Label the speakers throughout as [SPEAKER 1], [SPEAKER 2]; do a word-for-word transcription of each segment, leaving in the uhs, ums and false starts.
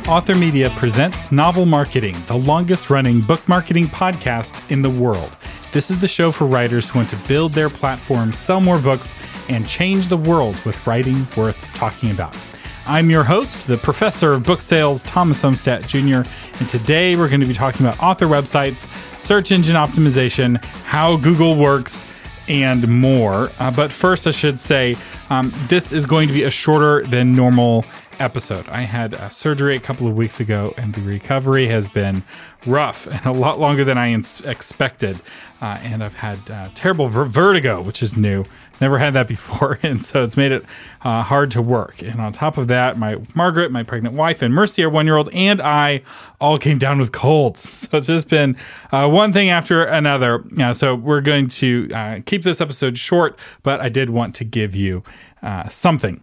[SPEAKER 1] Author Media presents Novel Marketing, the longest-running book marketing podcast in the world. This is the show for writers who want to build their platform, sell more books, and change the world with writing worth talking about. I'm your host, the professor of book sales, Thomas Umstattd Junior, and today we're going to be talking about author websites, search engine optimization, how Google works, and more. Uh, but first, I should say, um, this is going to be a shorter than normal episode. I had uh, surgery a couple of weeks ago, and the recovery has been rough and a lot longer than I ins- expected. Uh, and I've had uh, terrible ver- vertigo, which is new. Never had that before, and so it's made it uh, hard to work. And on top of that, my Margaret, my pregnant wife, and Mercy, our one-year-old, and I all came down with colds. So it's just been uh, one thing after another. Uh, so we're going to uh, keep this episode short, but I did want to give you uh, something.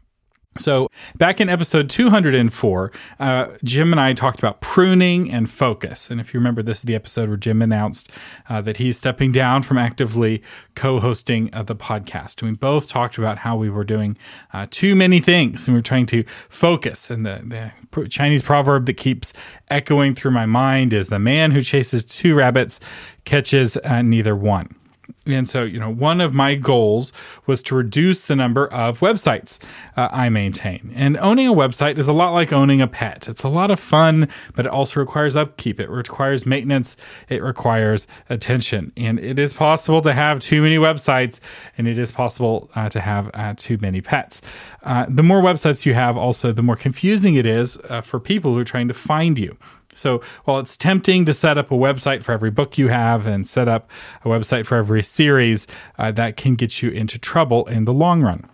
[SPEAKER 1] So back in episode two hundred four, uh, Jim and I talked about pruning and focus. And if you remember, this is the episode where Jim announced uh, that he's stepping down from actively co-hosting uh, the podcast. And we both talked about how we were doing uh, too many things and we were trying to focus. And the, the Chinese proverb that keeps echoing through my mind is the man who chases two rabbits catches uh, neither one. And so, you know, one of my goals was to reduce the number of websites uh, I maintain. And owning a website is a lot like owning a pet. It's a lot of fun, but it also requires upkeep. It requires maintenance. It requires attention. And it is possible to have too many websites, and it is possible uh, to have uh, too many pets. Uh, the more websites you have, also, the more confusing it is uh, for people who are trying to find you. So while it's tempting to set up a website for every book you have and set up a website for every series, uh, that can get you into trouble in the long run,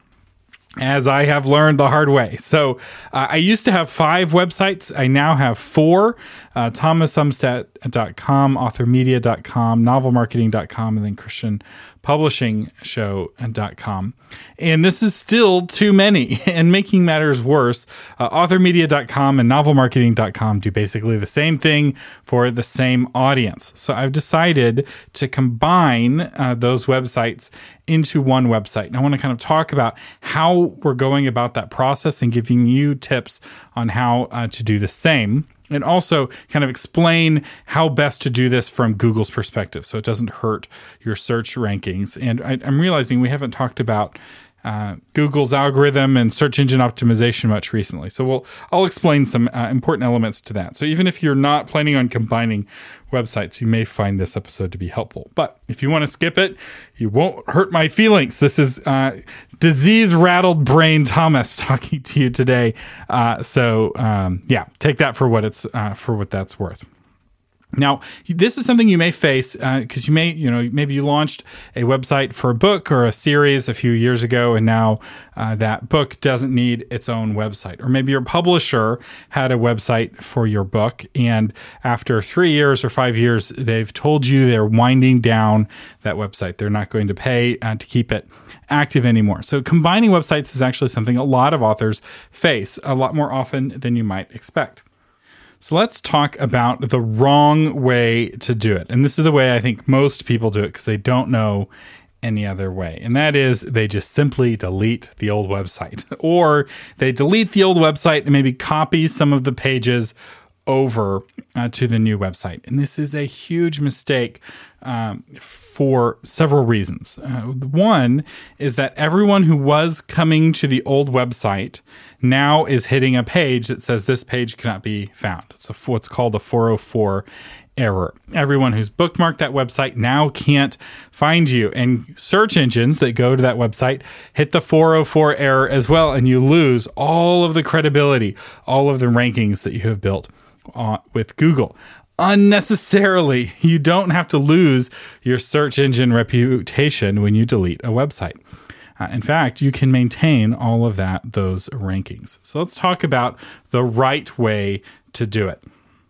[SPEAKER 1] as I have learned the hard way. So uh, I used to have five websites. I now have four, uh, thomas umstattd dot com, author media dot com, novel marketing dot com, and then christian publishing show dot com. And this is still too many. And making matters worse, uh, author media dot com and novel marketing dot com do basically the same thing for the same audience. So I've decided to combine uh, those websites into one website. And I want to kind of talk about how we're going about that process and giving you tips on how uh, to do the same. And also kind of explain how best to do this from Google's perspective so it doesn't hurt your search rankings. And I, I'm realizing we haven't talked about uh, Google's algorithm and search engine optimization much recently. So we'll I'll explain some uh, important elements to that. So even if you're not planning on combining websites, you may find this episode to be helpful. But if you want to skip it, you won't hurt my feelings. This is uh, disease-rattled brain Thomas talking to you today. Uh, so um, yeah, take that for what it's uh, for what that's worth. Now, this is something you may face because uh, you may, you know, maybe you launched a website for a book or a series a few years ago, and now uh, that book doesn't need its own website. Or maybe your publisher had a website for your book, and after three years or five years, they've told you they're winding down that website. They're not going to pay uh, to keep it active anymore. So combining websites is actually something a lot of authors face a lot more often than you might expect. So let's talk about the wrong way to do it. And this is the way I think most people do it because they don't know any other way. And that is they just simply delete the old website. Or they delete the old website and maybe copy some of the pages over uh, to the new website. And this is a huge mistake um, for several reasons. Uh, one is that everyone who was coming to the old website now is hitting a page that says this page cannot be found. It's a, what's called a four oh four error. Everyone who's bookmarked that website now can't find you. And search engines that go to that website hit the four oh four error as well, and you lose all of the credibility, all of the rankings that you have built uh, with Google. Unnecessarily, you don't have to lose your search engine reputation when you delete a website. Uh, in fact, you can maintain all of that, those rankings. So let's talk about the right way to do it.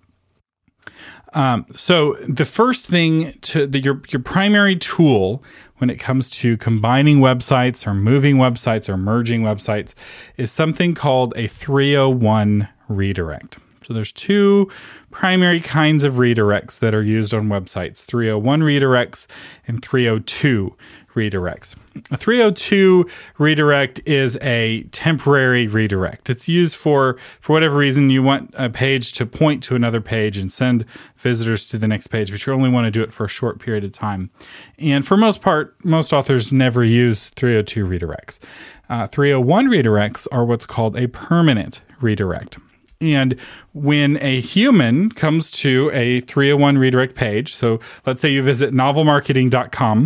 [SPEAKER 1] Um, so the first thing to the, your your primary tool when it comes to combining websites or moving websites or merging websites is something called a three oh one redirect. So there's two primary kinds of redirects that are used on websites, three oh one redirects and three oh two redirects. A three oh two redirect is a temporary redirect. It's used for, for whatever reason you want a page to point to another page and send visitors to the next page, but you only want to do it for a short period of time. And for most part, most authors never use three oh two redirects. Uh, three oh one redirects are what's called a permanent redirect. And when a human comes to a three oh one redirect page, so let's say you visit novel marketing dot com,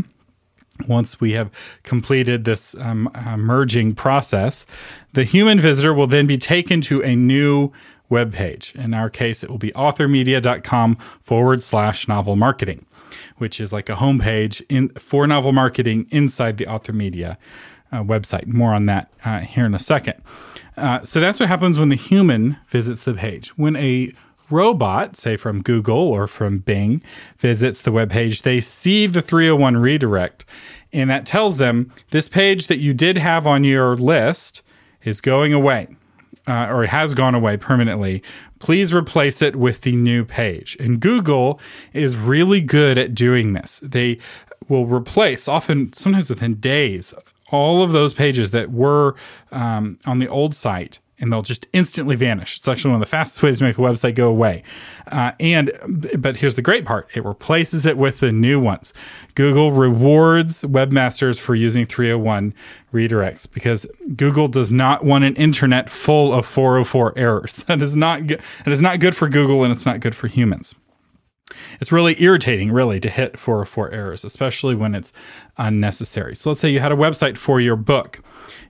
[SPEAKER 1] once we have completed this um, uh, merging process, the human visitor will then be taken to a new web page. In our case, it will be authormedia.com forward slash novel marketing, which is like a homepage in for novel marketing inside the Author Media uh, website. More on that uh, here in a second. Uh, so that's what happens when the human visits the page. When a robot, say from Google or from Bing, visits the web page, they see the three oh one redirect, and that tells them this page that you did have on your list is going away, uh, or has gone away permanently. Please replace it with the new page. And Google is really good at doing this. They will replace, often, sometimes within days, all of those pages that were um, on the old site, and they'll just instantly vanish. It's actually one of the fastest ways to make a website go away. Uh, and but here's the great part. It replaces it with the new ones. Google rewards webmasters for using three oh one redirects because Google does not want an internet full of four oh four errors. That is not good. That is not good for Google, and it's not good for humans. It's really irritating, really, to hit four oh four errors, especially when it's unnecessary. So let's say you had a website for your book,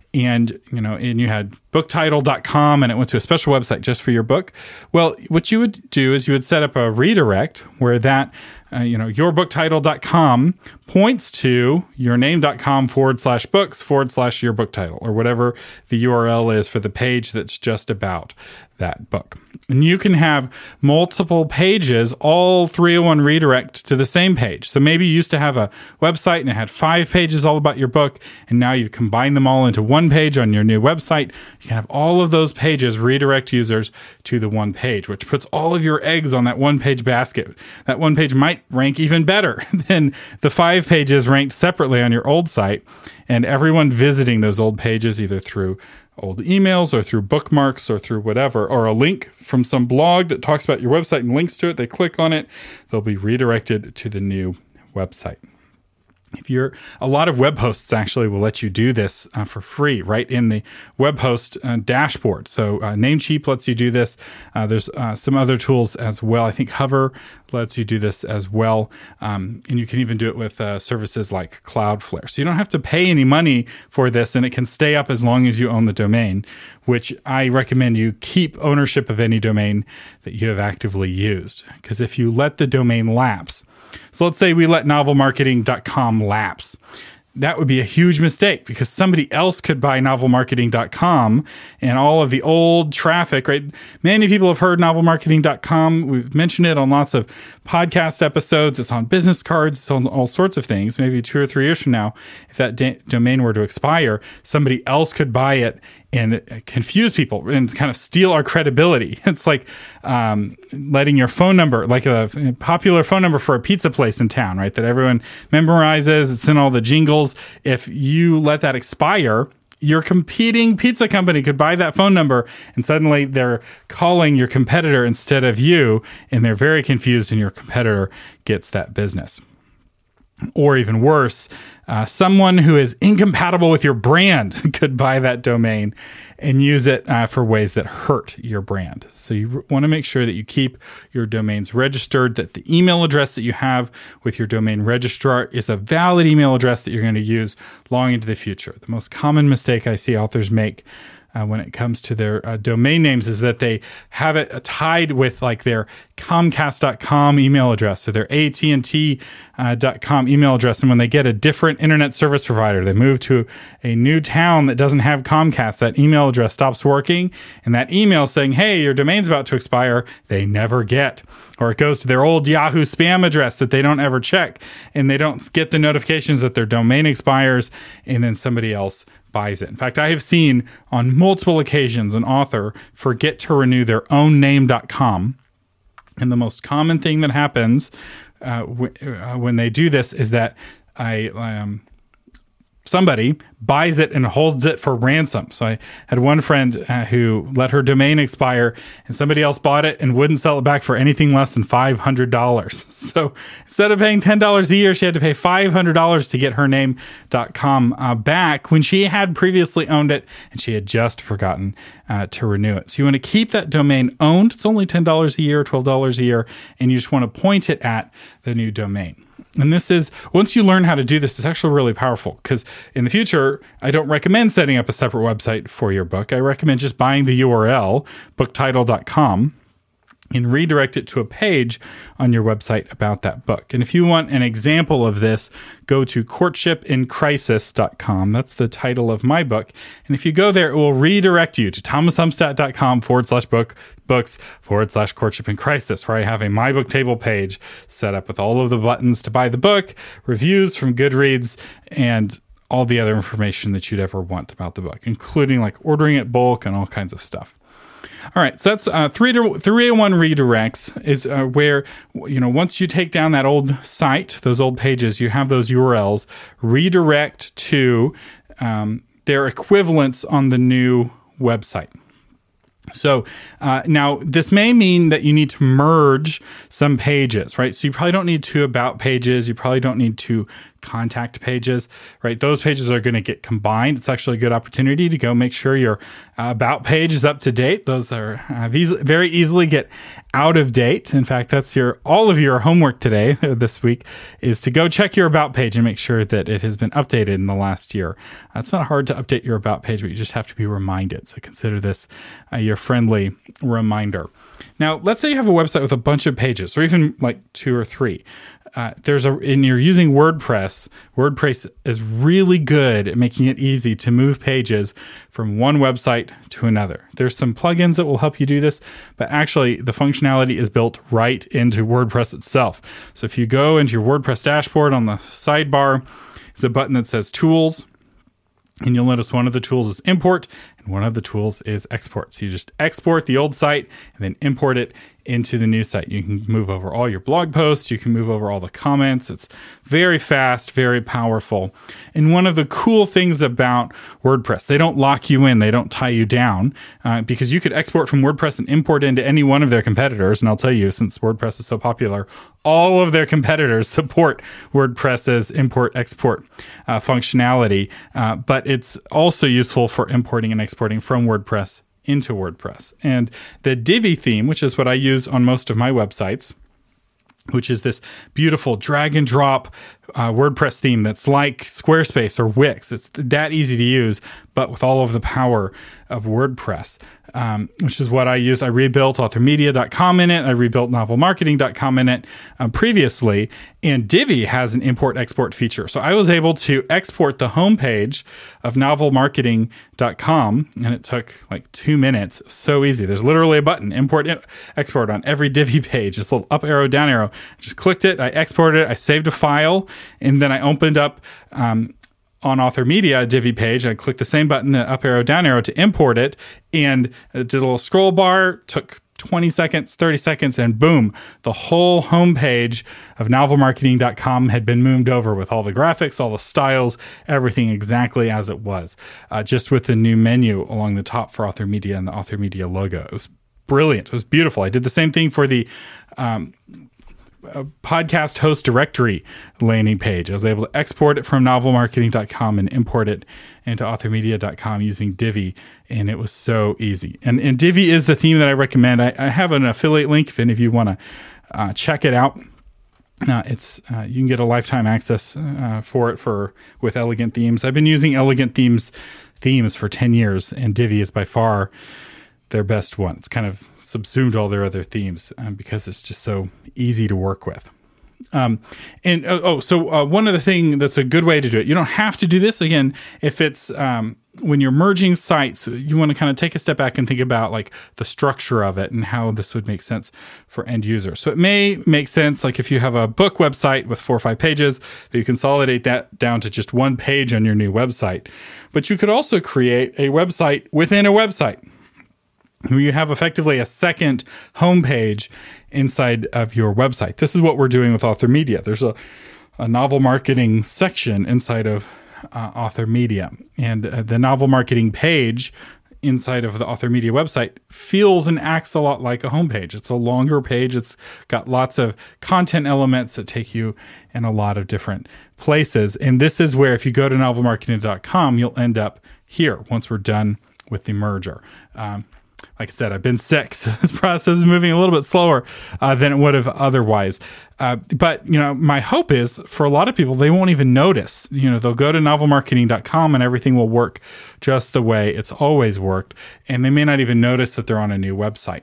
[SPEAKER 1] and you know, and you had book title dot com, and it went to a special website just for your book. Well, what you would do is you would set up a redirect where that, uh, you know, your book title dot com points to yourname.com forward slash books forward slash your book title, or whatever the U R L is for the page that's just about that book. And you can have multiple pages, all three oh one redirect to the same page. So maybe you used to have a website and it had five pages all about your book, and now you've combined them all into one page on your new website. You can have all of those pages redirect users to the one page, which puts all of your eggs on that one page basket. That one page might rank even better than the five pages ranked separately on your old site. And everyone visiting those old pages, either through old emails or through bookmarks or through whatever, or a link from some blog that talks about your website and links to it, they click on it, they'll be redirected to the new website. If you're, a lot of web hosts actually will let you do this uh, for free right in the web host uh, dashboard. So uh, Namecheap lets you do this. Uh, there's uh, some other tools as well. I think Hover lets you do this as well. Um, and you can even do it with uh, services like Cloudflare. So you don't have to pay any money for this, and it can stay up as long as you own the domain, which I recommend you keep ownership of any domain that you have actively used. Because if you let the domain lapse, so let's say we let novel marketing dot com lapse. That would be a huge mistake because somebody else could buy novel marketing dot com and all of the old traffic, right? Many people have heard novel marketing dot com. We've mentioned it on lots of podcast episodes. It's on business cards. It's on all sorts of things. Maybe two or three years from now, if that da- domain were to expire, somebody else could buy it and confuse people and kind of steal our credibility. It's like um, letting your phone number, like a popular phone number for a pizza place in town, right? That everyone memorizes. It's in all the jingles. If you let that expire, your competing pizza company could buy that phone number, and suddenly they're calling your competitor instead of you, and they're very confused, and your competitor gets that business. Or even worse, uh, someone who is incompatible with your brand could buy that domain and use it uh, for ways that hurt your brand. So you r- want to make sure that you keep your domains registered, that the email address that you have with your domain registrar is a valid email address that you're going to use long into the future. The most common mistake I see authors make Uh, when it comes to their uh, domain names is that they have it uh, tied with like their Comcast dot com email address or their A T and T dot com uh, email address. And when they get a different internet service provider, they move to a new town that doesn't have Comcast, that email address stops working. And that email saying, hey, your domain's about to expire, they never get. Or it goes to their old Yahoo spam address that they don't ever check. And they don't get the notifications that their domain expires, and then somebody else buys it. In fact, I have seen on multiple occasions an author forget to renew their own name dot com. And the most common thing that happens uh, w- uh, when they do this is that I um, somebody buys it and holds it for ransom. So I had one friend uh, who let her domain expire, and somebody else bought it and wouldn't sell it back for anything less than five hundred dollars. So instead of paying ten dollars a year, she had to pay five hundred dollars to get her name dot com uh, back when she had previously owned it, and she had just forgotten uh, to renew it. So you want to keep that domain owned. It's only ten dollars a year, twelve dollars a year, and you just want to point it at the new domain. And this is, once you learn how to do this, it's actually really powerful, because in the future, I don't recommend setting up a separate website for your book. I recommend just buying the U R L, book title dot com, and redirect it to a page on your website about that book. And if you want an example of this, go to courtship in crisis dot com. That's the title of my book. And if you go there, it will redirect you to thomasumstattd.com forward slash book books forward slash courtship in crisis, where I have a My Book Table page set up with all of the buttons to buy the book, reviews from Goodreads, and all the other information that you'd ever want about the book, including like ordering it bulk and all kinds of stuff. All right, so that's uh, three to three oh one redirects is uh, where, you know, once you take down that old site, those old pages, you have those U R Ls redirect to um, their equivalents on the new website. So uh, now this may mean that you need to merge some pages, right? So you probably don't need two about pages. You probably don't need two contact pages, right? Those pages are going to get combined. It's actually a good opportunity to go make sure your uh, about page is up to date. Those are uh, these very easily get out of date. In fact, that's your all of your homework today, this week, is to go check your about page and make sure that it has been updated in the last year. Uh, it's not hard to update your about page, but you just have to be reminded. So consider this uh, your friendly reminder. Now, let's say you have a website with a bunch of pages, or even like two or three. Uh, there's a, and you're using WordPress. WordPress is really good at making it easy to move pages from one website to another. There's some plugins that will help you do this, but actually the functionality is built right into WordPress itself. So if you go into your WordPress dashboard, on the sidebar, there's a button that says Tools, and you'll notice one of the tools is Import, and one of the tools is Export. So you just export the old site and then import it into the new site. You can move over all your blog posts. You can move over all the comments. It's very fast, very powerful. And one of the cool things about WordPress, they don't lock you in. They don't tie you down uh, because you could export from WordPress and import into any one of their competitors. And I'll tell you, since WordPress is so popular, all of their competitors support WordPress's import-export uh, functionality. Uh, but it's also useful for importing and exporting from WordPress into WordPress. And the Divi theme, which is what I use on most of my websites, which is this beautiful drag and drop uh, WordPress theme that's like Squarespace or Wix. It's that easy to use, but with all of the power of WordPress, um, which is what I use. I rebuilt author media dot com in it. I rebuilt novel marketing dot com in it um, previously. And Divi has an import-export feature. So I was able to export the homepage of novel marketing dot com, and it took like two minutes. So easy. There's literally a button, import, export, on every Divi page. This little up arrow, down arrow. I just clicked it. I exported it. I saved a file, and then I opened up um, on Author Media, a Divi page. I clicked the same button, the up arrow, down arrow, to import it, and it did a little scroll bar, took twenty seconds, thirty seconds, and boom, the whole homepage of novel marketing dot com had been moved over with all the graphics, all the styles, everything exactly as it was, uh, just with the new menu along the top for Author Media and the Author Media logo. It was brilliant. It was beautiful. I did the same thing for the um, a podcast host directory landing page. I was able to export it from novel marketing dot com and import it into author media dot com using Divi, and it was so easy. And, and Divi is the theme that I recommend. I, I have an affiliate link if any of you want to uh, check it out. Uh, it's uh, you can get a lifetime access uh, for it for with Elegant Themes. I've been using Elegant Themes themes for ten years, and Divi is by far their best one. It's kind of subsumed all their other themes um, because it's just so easy to work with. Um, and uh, oh, so uh, one other thing that's a good way to do it. You don't have to do this again if it's um, when you're merging sites. You want to kind of take a step back and think about like the structure of it and how this would make sense for end users. So it may make sense, like if you have a book website with four or five pages, that you consolidate that down to just one page on your new website. But you could also create a website within a website, where you have effectively a second homepage inside of your website. This is what we're doing with Author Media. There's a, a novel marketing section inside of uh, Author Media. And uh, the novel marketing page inside of the Author Media website feels and acts a lot like a homepage. It's a longer page. It's got lots of content elements that take you in a lot of different places. And this is where, if you go to novel marketing dot com, you'll end up here once we're done with the merger. Um, like I said, I've been sick, so this process is moving a little bit slower uh, than it would have otherwise. Uh, but, you know, my hope is for a lot of people, they won't even notice. You know, they'll go to novel marketing dot com and everything will work just the way it's always worked. And they may not even notice that they're on a new website.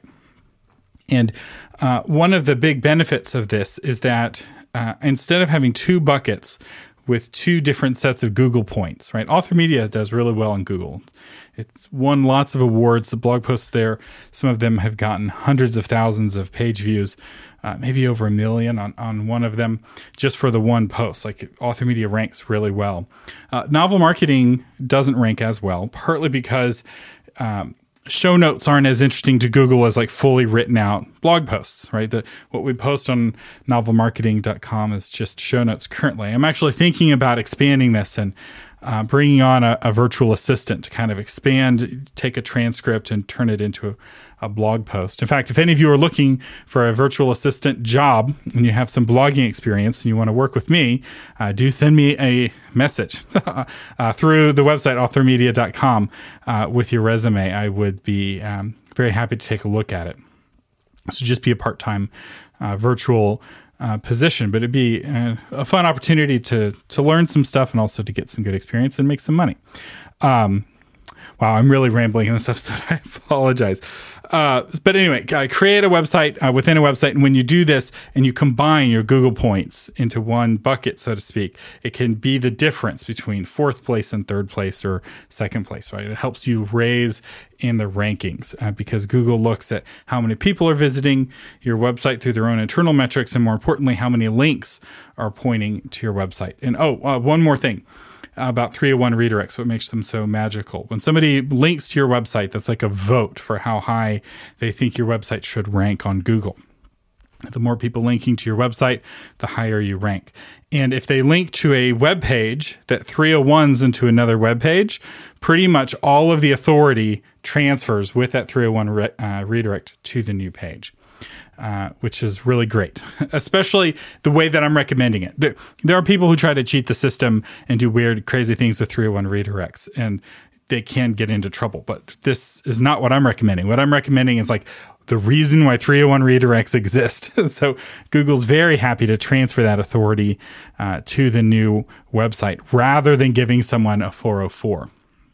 [SPEAKER 1] And uh, one of the big benefits of this is that uh, instead of having two buckets with two different sets of Google points, right? Author Media does really well on Google. It's won lots of awards. The blog posts there, some of them have gotten hundreds of thousands of page views, uh, maybe over a million on, on one of them, just for the one post. Like, Author Media ranks really well. Uh, novel marketing doesn't rank as well, partly because um, show notes aren't as interesting to Google as like fully written out blog posts, right? The, what we post on novel marketing dot com is just show notes currently. I'm actually thinking about expanding this and uh, bringing on a, a virtual assistant to kind of expand, take a transcript and turn it into a, a blog post. In fact, if any of you are looking for a virtual assistant job and you have some blogging experience and you want to work with me, uh, do send me a message uh, through the website author media dot com uh, with your resume. I would be um, very happy to take a look at it. So just be a part-time uh, virtual uh, position, but it'd be a, a fun opportunity to to learn some stuff and also to get some good experience and make some money. Um, wow, I'm really rambling in this episode. I apologize. Uh, but anyway, uh, create a website uh, within a website. And when you do this and you combine your Google points into one bucket, so to speak, it can be the difference between fourth place and third place or second place, right? It helps you raise in the rankings uh, because Google looks at how many people are visiting your website through their own internal metrics. And more importantly, how many links are pointing to your website. And oh, uh, one more thing about three oh one redirects, what makes them so magical. When somebody links to your website, that's like a vote for how high they think your website should rank on Google. The more people linking to your website, the higher you rank. And if they link to a web page that three oh ones into another web page, pretty much all of the authority transfers with that three oh one re- uh, redirect to the new page. Uh, which is really great, especially the way that I'm recommending it. There, there are people who try to cheat the system and do weird, crazy things with three oh one redirects, and they can get into trouble. But this is not what I'm recommending. What I'm recommending is like the reason why three oh one redirects exist. So Google's very happy to transfer that authority uh, to the new website rather than giving someone a four oh four.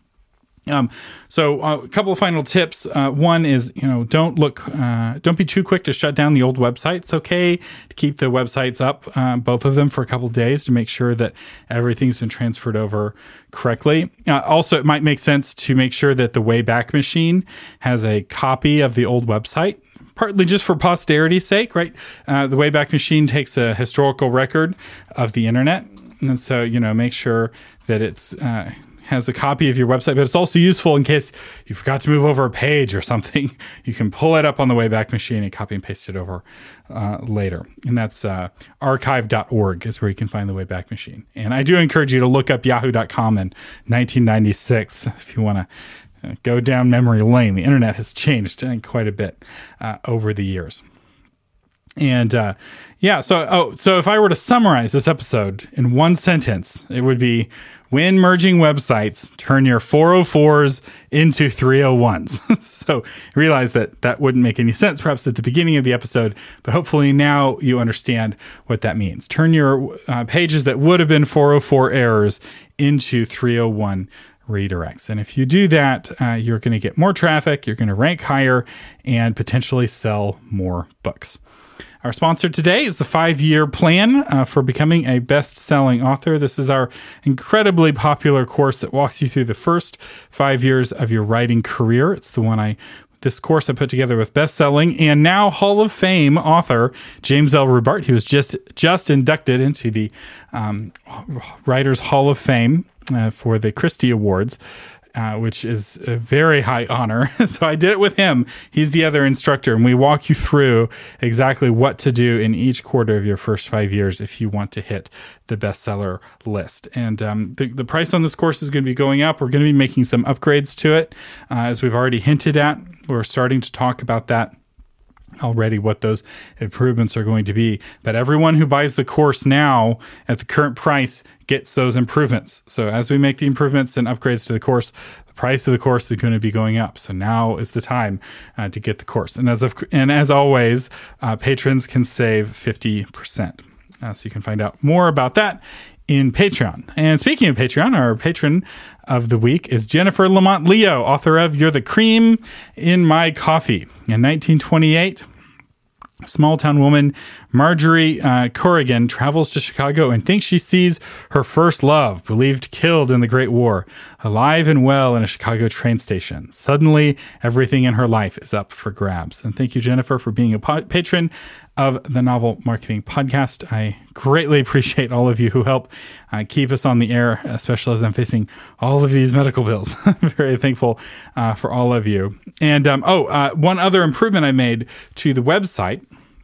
[SPEAKER 1] Um, so uh, a couple of final tips. Uh, one is, you know, don't look, uh, don't be too quick to shut down the old website. It's okay to keep the websites up, uh, both of them for a couple of days to make sure that everything's been transferred over correctly. Uh, also, it might make sense to make sure that the Wayback Machine has a copy of the old website, partly just for posterity's sake, right? Uh, the Wayback Machine takes a historical record of the internet. And so, you know, make sure that it's, uh, has a copy of your website, but it's also useful in case you forgot to move over a page or something. You can pull it up on the Wayback Machine and copy and paste it over uh, later. And that's uh, archive dot org is where you can find the Wayback Machine. And I do encourage you to look up yahoo dot com in nineteen ninety-six if you want to uh, go down memory lane. The internet has changed uh, quite a bit uh, over the years. And uh, yeah, so oh, so if I were to summarize this episode in one sentence, it would be: when merging websites, turn your four oh fours into three oh ones. So realize that that wouldn't make any sense perhaps at the beginning of the episode, but hopefully now you understand what that means. Turn your uh, pages that would have been four oh four errors into three oh one redirects. And if you do that, uh, you're going to get more traffic, you're going to rank higher, and potentially sell more books. Our sponsor today is the five-year plan uh, for becoming a best-selling author. This is our incredibly popular course that walks you through the first five years of your writing career. It's the one I, this course I put together with best-selling and now Hall of Fame author James L. Rubart. He was just just inducted into the um, Writers Hall of Fame uh, for the Christie Awards. uh, which is a very high honor. So I did it with him. He's the other instructor, and we walk you through exactly what to do in each quarter of your first five years if you want to hit the bestseller list. And um, the, the price on this course is going to be going up. We're going to be making some upgrades to it, uh, as we've already hinted at. We're starting to talk about that already, what those improvements are going to be. But everyone who buys the course now at the current price gets those improvements. So as we make the improvements and upgrades to the course, the price of the course is going to be going up. So now is the time uh, to get the course. And as of, and as always, uh, patrons can save fifty percent. Uh, so you can find out more about that in Patreon. And speaking of Patreon, our patron of the week is Jennifer Lamont Leo, author of You're the Cream in My Coffee. In nineteen twenty-eight, small-town woman Marjorie uh, Corrigan travels to Chicago and thinks she sees her first love, believed killed in the Great War, alive and well in a Chicago train station. Suddenly, everything in her life is up for grabs. And thank you, Jennifer, for being a po- patron of the Novel Marketing Podcast. I greatly appreciate all of you who help uh, keep us on the air, especially as I'm facing all of these medical bills. Very thankful uh, for all of you. And um, oh, uh, one other improvement I made to the website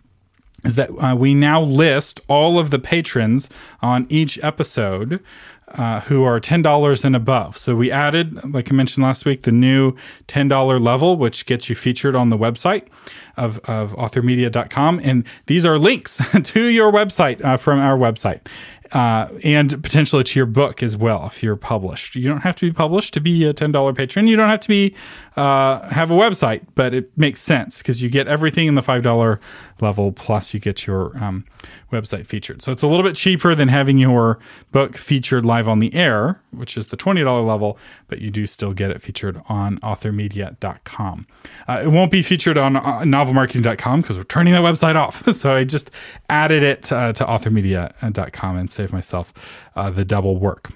[SPEAKER 1] is that uh, we now list all of the patrons on each episode uh, who are ten dollars and above. So we added, like I mentioned last week, the new ten dollars level, which gets you featured on the website of, of author media dot com. And these are links to your website uh, from our website. Uh, and potentially to your book as well if you're published. You don't have to be published to be a ten dollars patron. You don't have to be uh, have a website, but it makes sense because you get everything in the five dollars level, plus you get your um, website featured. So it's a little bit cheaper than having your book featured live on the air, which is the twenty dollars level, but you do still get it featured on author media dot com. Uh, it won't be featured on uh, novel marketing dot com because we're turning that website off. So I just added it uh, to author media dot com and save myself uh, the double work.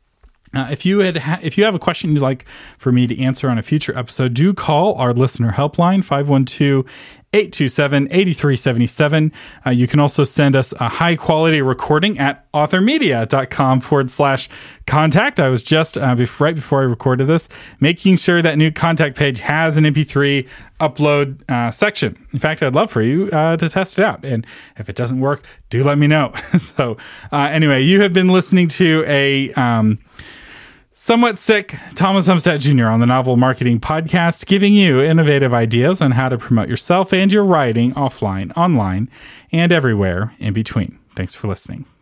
[SPEAKER 1] Uh, if you had, ha- if you have a question you'd like for me to answer on a future episode, do call our listener helpline five one two, eight two seven, eight three seven seven. Uh, you can also send us a high quality recording at author media dot com forward slash contact. I was just uh, before, right before I recorded this, making sure that new contact page has an M P three upload uh, section. In fact, I'd love for you uh, to test it out. And if it doesn't work, do let me know. so uh, anyway, you have been listening to a um, somewhat sick Thomas Umstattd Junior on the Novel Marketing Podcast, giving you innovative ideas on how to promote yourself and your writing offline, online, and everywhere in between. Thanks for listening.